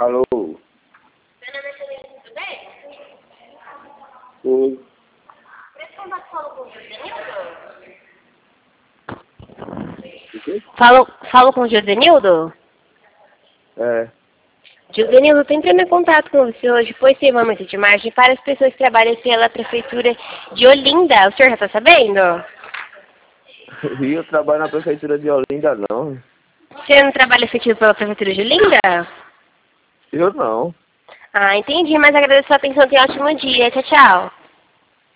Alô? Meu nome é Celina, tudo bem? Oi. Presta contato, falo com o Jordanildo? O quê? Falo com o Jordanildo? É. Jordanildo, eu tô entrando em contato com você hoje, pois teve um aumento de margem para as pessoas que trabalham pela Prefeitura de Olinda. O senhor já está sabendo? E eu trabalho na prefeitura de Olinda, não. Você não trabalha efetivo pela Prefeitura de Olinda? Eu não. Ah, entendi, mas agradeço a sua atenção. Tenha um ótimo dia. Tchau, tchau.